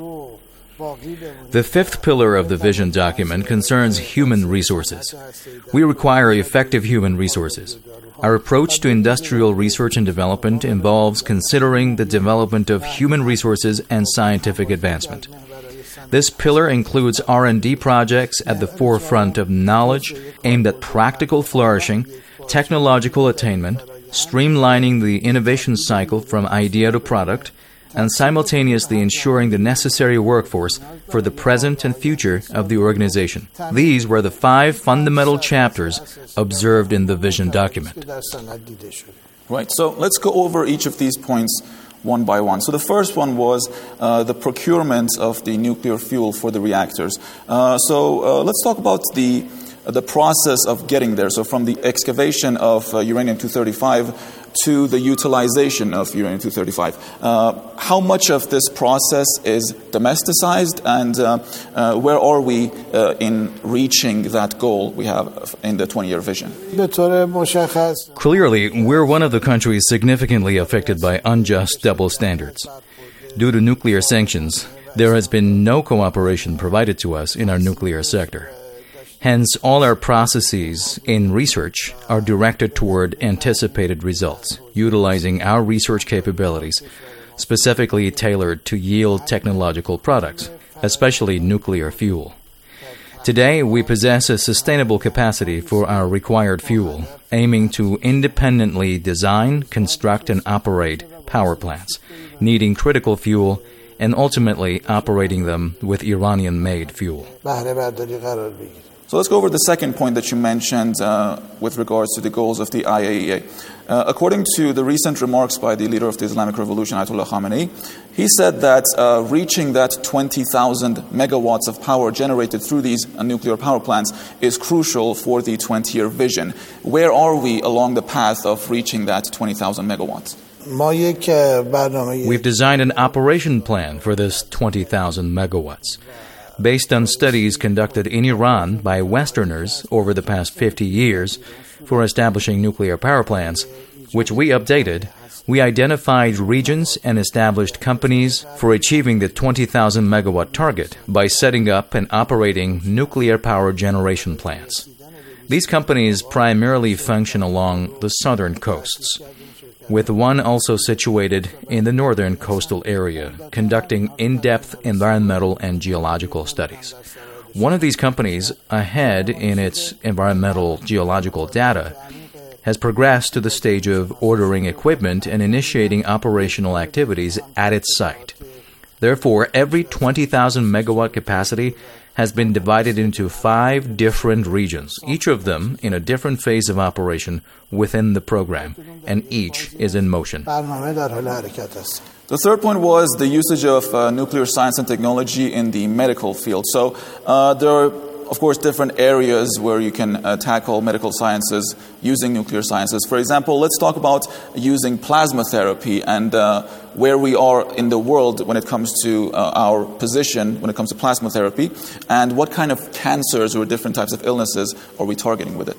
The fifth pillar of the vision document concerns human resources. We require effective human resources. Our approach to industrial research and development involves considering the development of human resources and scientific advancement. This pillar includes R&D projects at the forefront of knowledge aimed at practical flourishing, technological attainment, streamlining the innovation cycle from idea to product, and simultaneously ensuring the necessary workforce for the present and future of the organization. These were the 5 fundamental chapters observed in the vision document. Right, so let's go over each of these points one by one. So the first one was the procurement of the nuclear fuel for the reactors. So let's talk about the process of getting there. So from the excavation of uranium-235 to the utilization of uranium-235. How much of this process is domesticized, and where are we in reaching that goal we have in the 20-year vision? Clearly, we're one of the countries significantly affected by unjust double standards. Due to nuclear sanctions, there has been no cooperation provided to us in our nuclear sector. Hence, all our processes in research are directed toward anticipated results, utilizing our research capabilities, specifically tailored to yield technological products, especially nuclear fuel. Today, we possess a sustainable capacity for our required fuel, aiming to independently design, construct, and operate power plants, needing critical fuel, and ultimately operating them with Iranian-made fuel. So let's go over the second point that you mentioned with regards to the goals of the IAEA. According to the recent remarks by the leader of the Islamic Revolution, Ayatollah Khamenei, he said that reaching that 20,000 megawatts of power generated through these nuclear power plants is crucial for the 20-year vision. Where are we along the path of reaching that 20,000 megawatts? We've designed an operation plan for this 20,000 megawatts. Based on studies conducted in Iran by Westerners over the past 50 years for establishing nuclear power plants, which we updated, We identified regions and established companies for achieving the 20,000 megawatt target by setting up and operating nuclear power generation plants. These companies primarily function along the southern coasts, with one also situated in the northern coastal area, conducting in-depth environmental and geological studies. One of these companies, ahead in its environmental geological data, has progressed to the stage of ordering equipment and initiating operational activities at its site. Therefore, every 20,000 megawatt capacity has been divided into 5 different regions, each of them in a different phase of operation within the program, and each is in motion. The third point was the usage of nuclear science and technology in the medical field. So there are, of course, different areas where you can tackle medical sciences using nuclear sciences. For example, let's talk about using plasma therapy and where we are in the world when it comes to our position when it comes to plasma therapy, and what kind of cancers or different types of illnesses are we targeting with it.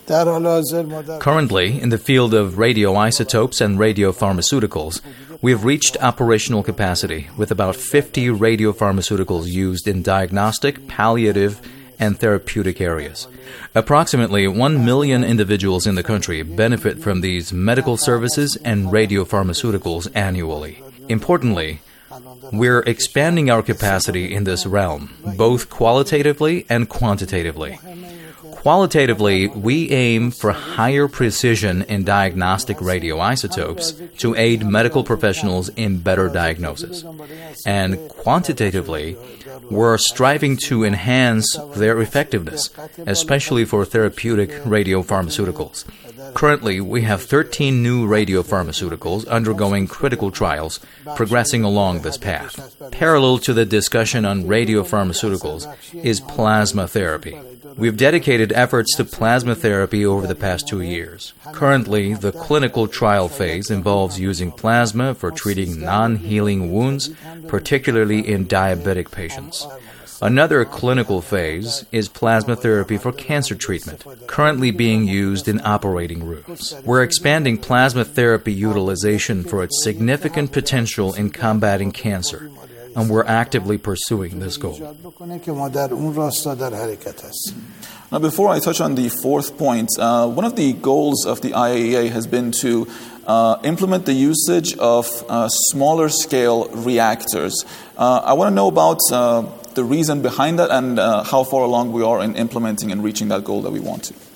Currently, in the field of radioisotopes and radiopharmaceuticals, we have reached operational capacity with about 50 radiopharmaceuticals used in diagnostic, palliative, and therapeutic areas. Approximately 1 million individuals in the country benefit from these medical services and radiopharmaceuticals annually. Importantly, we're expanding our capacity in this realm, both qualitatively and quantitatively. Qualitatively, we aim for higher precision in diagnostic radioisotopes to aid medical professionals in better diagnosis. And quantitatively, we're striving to enhance their effectiveness, especially for therapeutic radiopharmaceuticals. Currently, we have 13 new radiopharmaceuticals undergoing critical trials, progressing along this path. Parallel to the discussion on radiopharmaceuticals is plasma therapy. We've dedicated efforts to plasma therapy over the past 2 years. Currently, the clinical trial phase involves using plasma for treating non-healing wounds, particularly in diabetic patients. Another clinical phase is plasma therapy for cancer treatment, currently being used in operating rooms. We're expanding plasma therapy utilization for its significant potential in combating cancer, and we're actively pursuing this goal. Now, before I touch on the fourth point, one of the goals of the IAEA has been to implement the usage of smaller scale reactors. I want to know about the reason behind that and how far along we are in implementing and reaching that goal that we want to.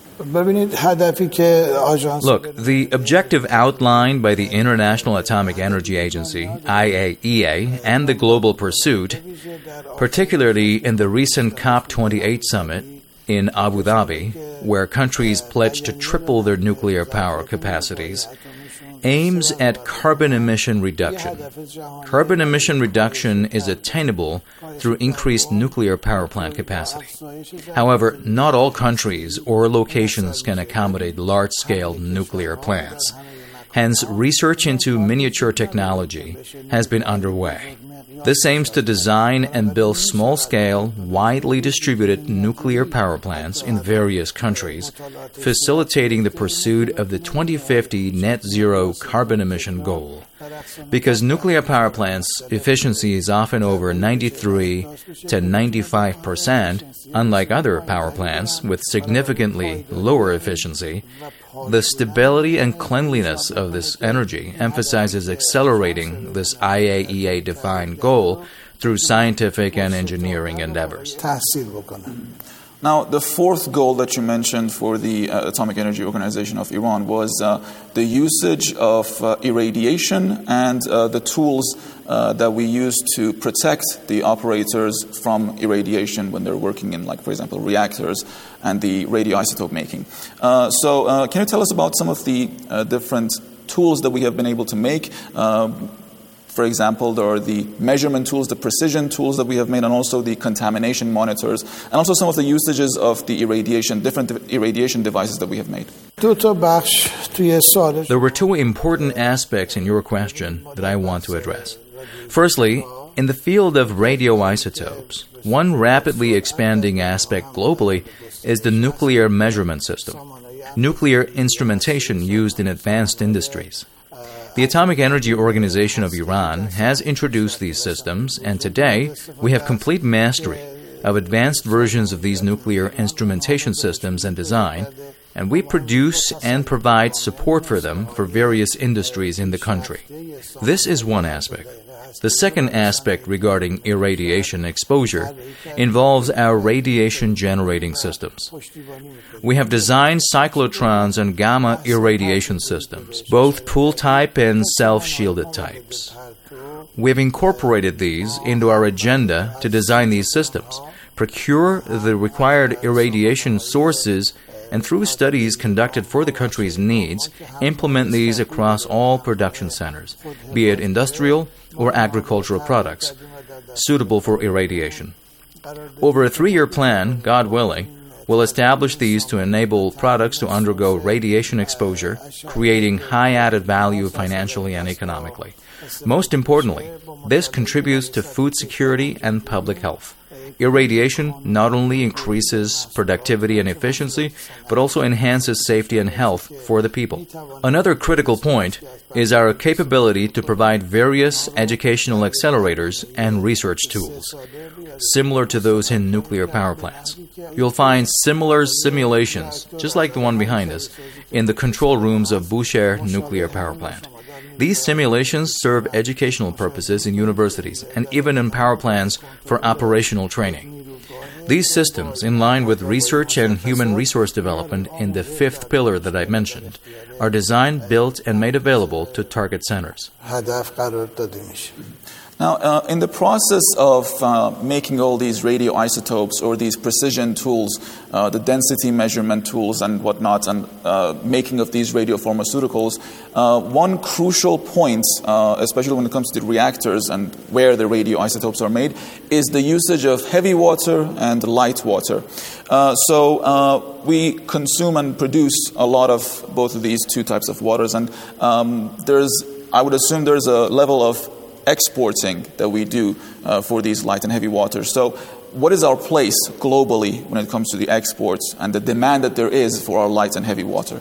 Look, the objective outlined by the International Atomic Energy Agency, IAEA, and the Global Pursuit, particularly in the recent COP28 summit in Abu Dhabi, where countries pledged to triple their nuclear power capacities, aims at carbon emission reduction. Carbon emission reduction is attainable through increased nuclear power plant capacity. However, not all countries or locations can accommodate large-scale nuclear plants. Hence, research into miniature technology has been underway. This aims to design and build small-scale, widely distributed nuclear power plants in various countries, facilitating the pursuit of the 2050 net zero carbon emission goal. Because nuclear power plants' efficiency is often over 93 to 95%, unlike other power plants with significantly lower efficiency, the stability and cleanliness of this energy emphasizes accelerating this IAEA-defined goal through scientific and engineering endeavors. Now, the fourth goal that you mentioned for the Atomic Energy Organization of Iran was the usage of irradiation and the tools that we use to protect the operators from irradiation when they're working in, like, for example, reactors and the radioisotope making. So can you tell us about some of the different tools that we have been able to make? For example, there are the measurement tools, the precision tools that we have made, and also the contamination monitors, and also some of the usages of the irradiation, different irradiation devices that we have made. There were two important aspects in your question that I want to address. Firstly, in the field of radioisotopes, one rapidly expanding aspect globally is the nuclear measurement system, nuclear instrumentation used in advanced industries. The Atomic Energy Organization of Iran has introduced these systems, and today we have complete mastery of advanced versions of these nuclear instrumentation systems and design, and we produce and provide support for them for various industries in the country. This is one aspect. The second aspect regarding irradiation exposure involves our radiation generating systems. We have designed cyclotrons and gamma irradiation systems, both pool type and self-shielded types. We've incorporated these into our agenda to design these systems, procure the required irradiation sources, and through studies conducted for the country's needs, implement these across all production centers, be it industrial or agricultural products, suitable for irradiation. Over a 3-year plan, God willing, we'll establish these to enable products to undergo radiation exposure, creating high added value financially and economically. Most importantly, this contributes to food security and public health. Irradiation not only increases productivity and efficiency, but also enhances safety and health for the people. Another critical point is our capability to provide various educational accelerators and research tools, similar to those in nuclear power plants. You'll find similar simulations, just like the one behind us, in the control rooms of Bushehr nuclear power plant. These simulations serve educational purposes in universities and even in power plants for operational training. These systems, in line with research and human resource development in the 5th pillar that I mentioned, are designed, built, and made available to target centers. Now, in the process of making all these radioisotopes or these precision tools, the density measurement tools and whatnot, and making of these radiopharmaceuticals, one crucial point, especially when it comes to the reactors and where the radioisotopes are made, is the usage of heavy water and light water. So we consume and produce a lot of both of these two types of waters, and I would assume there's a level of exporting that we do for these light and heavy waters. So what is our place globally when it comes to the exports and the demand that there is for our light and heavy water?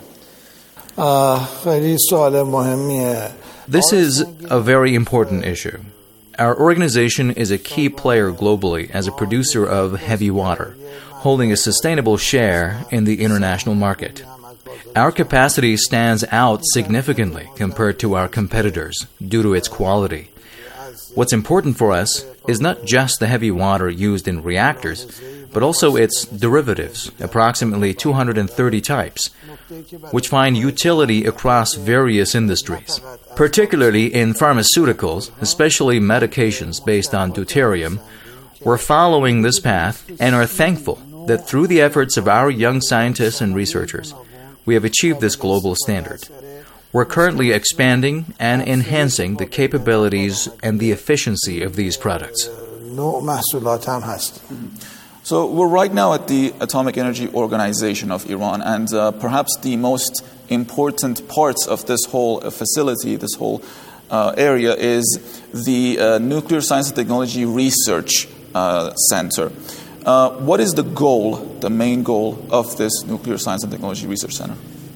This is a very important issue. Our organization is a key player globally as a producer of heavy water, holding a sustainable share in the international market. Our capacity stands out significantly compared to our competitors due to its quality. What's important for us is not just the heavy water used in reactors, but also its derivatives, approximately 230 types, which find utility across various industries. Particularly in pharmaceuticals, especially medications based on deuterium, we're following this path and are thankful that through the efforts of our young scientists and researchers, we have achieved this global standard. We're currently expanding and enhancing the capabilities and the efficiency of these products. So we're right now at the Atomic Energy Organization of Iran, and perhaps the most important parts of this whole facility, this whole area, is the Nuclear Science and Technology Research Center. What is the goal, the main goal of this Nuclear Science and Technology Research Center?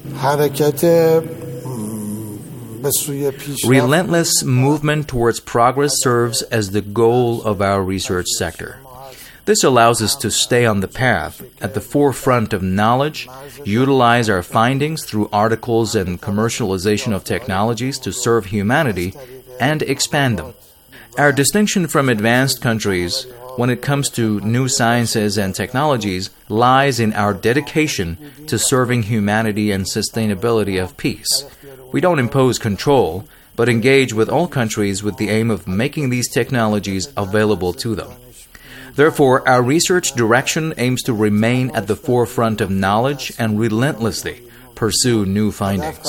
Relentless movement towards progress serves as the goal of our research sector. This allows us to stay on the path, at the forefront of knowledge, utilize our findings through articles and commercialization of technologies to serve humanity, and expand them. Our distinction from advanced countries when it comes to new sciences and technologies lies in our dedication to serving humanity and sustainability of peace. We don't impose control, but engage with all countries with the aim of making these technologies available to them. Therefore, our research direction aims to remain at the forefront of knowledge and relentlessly pursue new findings.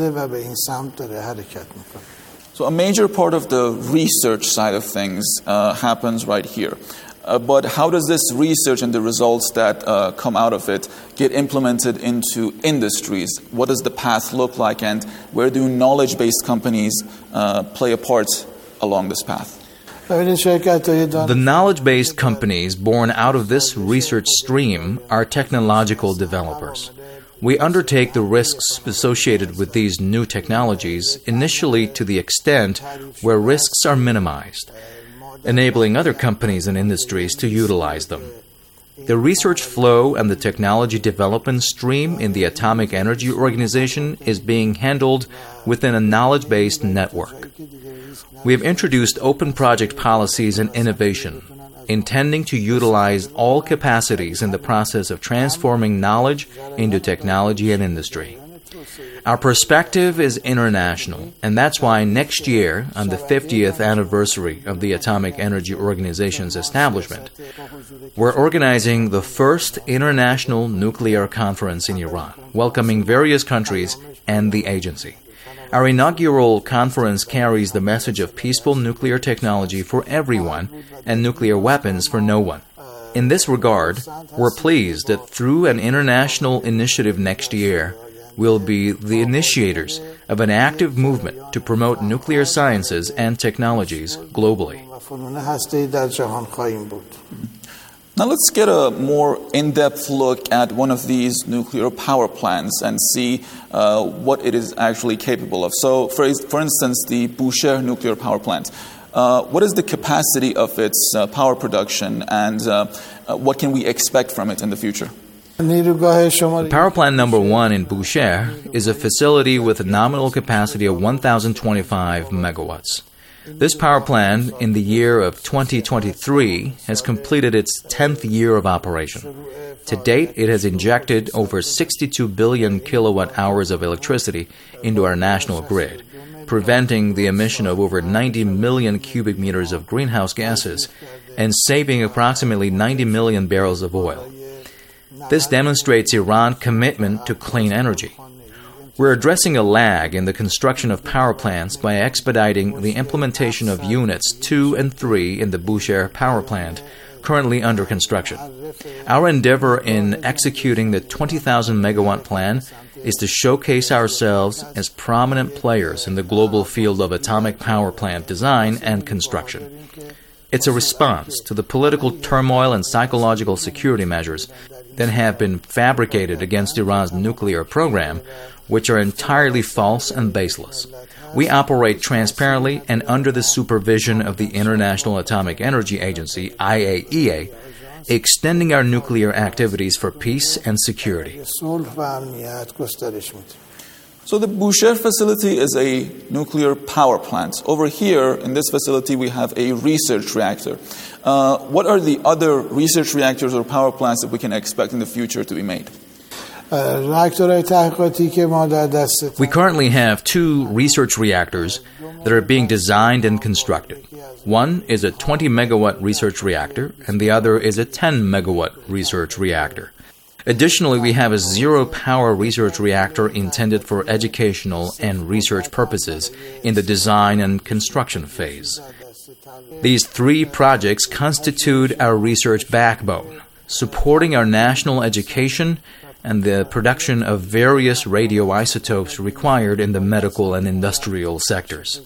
So a major part of the research side of things happens right here. But how does this research and the results that come out of it get implemented into industries? What does the path look like, and where do knowledge-based companies play a part along this path? The knowledge-based companies born out of this research stream are technological developers. We undertake the risks associated with these new technologies initially to the extent where risks are minimized, enabling other companies and industries to utilize them. The research flow and the technology development stream in the Atomic Energy Organization is being handled within a knowledge-based network. We have introduced open project policies and innovation, intending to utilize all capacities in the process of transforming knowledge into technology and industry. Our perspective is international, and that's why next year, on the 50th anniversary of the Atomic Energy Organization's establishment, we're organizing the first international nuclear conference in Iran, welcoming various countries and the agency. Our inaugural conference carries the message of peaceful nuclear technology for everyone and nuclear weapons for no one. In this regard, we're pleased that through an international initiative next year, we'll be the initiators of an active movement to promote nuclear sciences and technologies globally. Now let's get a more in-depth look at one of these nuclear power plants and see what it is actually capable of. So, for instance, the Bushehr nuclear power plant. What is the capacity of its power production, and what can we expect from it in the future? Power plant number 1 in Bushehr is a facility with a nominal capacity of 1,025 megawatts. This power plant, in the year of 2023, has completed its 10th year of operation. To date, it has injected over 62 billion kilowatt hours of electricity into our national grid, preventing the emission of over 90 million cubic meters of greenhouse gases and saving approximately 90 million barrels of oil. This demonstrates Iran's commitment to clean energy. We're addressing a lag in the construction of power plants by expediting the implementation of Units 2 and 3 in the Bushehr power plant, currently under construction. Our endeavor in executing the 20,000 megawatt plan is to showcase ourselves as prominent players in the global field of atomic power plant design and construction. It's a response to the political turmoil and psychological security measures that have been fabricated against Iran's nuclear program, which are entirely false and baseless. We operate transparently and under the supervision of the International Atomic Energy Agency, IAEA, extending our nuclear activities for peace and security. So the Bushehr facility is a nuclear power plant. Over here, in this facility, we have a research reactor. What are the other research reactors or power plants that we can expect in the future to be made? We currently have 2 research reactors that are being designed and constructed. One is a 20 megawatt research reactor, and the other is a 10 megawatt research reactor. Additionally, we have a zero-power research reactor intended for educational and research purposes in the design and construction phase. These 3 projects constitute our research backbone, supporting our national education and the production of various radioisotopes required in the medical and industrial sectors.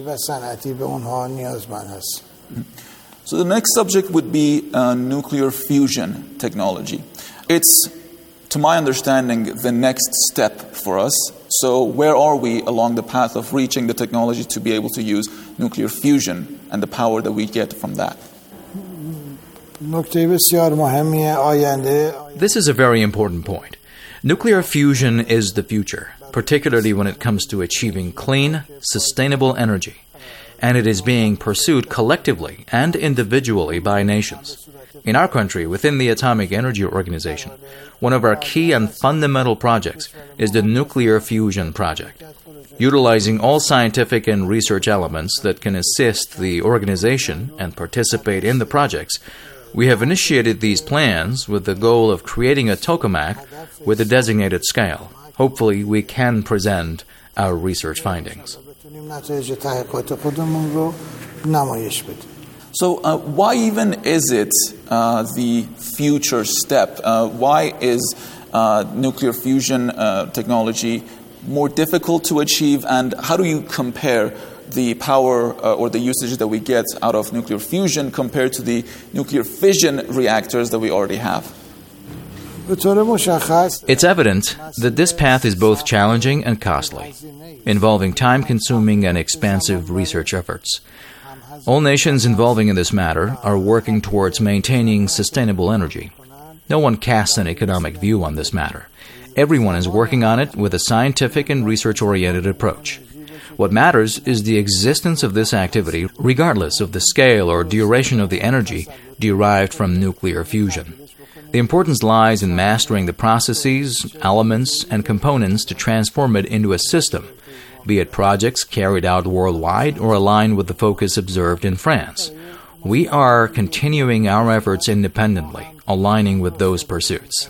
So the next subject would be nuclear fusion technology. It's, to my understanding, the next step for us. So where are we along the path of reaching the technology to be able to use nuclear fusion and the power that we get from that? This is a very important point. Nuclear fusion is the future, particularly when it comes to achieving clean, sustainable energy, and it is being pursued collectively and individually by nations. In our country, within the Atomic Energy Organization, one of our key and fundamental projects is the Nuclear Fusion Project. Utilizing all scientific and research elements that can assist the organization and participate in the projects, we have initiated these plans with the goal of creating a tokamak with a designated scale. Hopefully, we can present our research findings. So why even is it the future step? Why is nuclear fusion technology more difficult to achieve, and how do you compare the power or the usage that we get out of nuclear fusion compared to the nuclear fission reactors that we already have? It's evident that this path is both challenging and costly, involving time-consuming and expansive research efforts. All nations involving in this matter are working towards maintaining sustainable energy. No one casts an economic view on this matter. Everyone is working on it with a scientific and research-oriented approach. What matters is the existence of this activity, regardless of the scale or duration of the energy derived from nuclear fusion. The importance lies in mastering the processes, elements, and components to transform it into a system, be it projects carried out worldwide or aligned with the focus observed in France. We are continuing our efforts independently, aligning with those pursuits.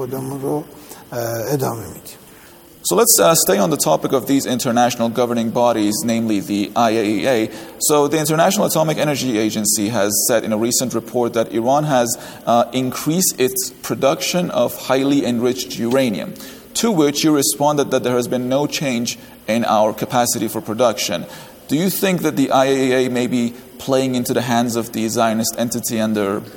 So let's stay on the topic of these international governing bodies, namely the IAEA. So the International Atomic Energy Agency has said in a recent report that Iran has increased its production of highly enriched uranium, to which you responded that there has been no change in our capacity for production. Do you think that the IAEA may be playing into the hands of the Zionist entity and their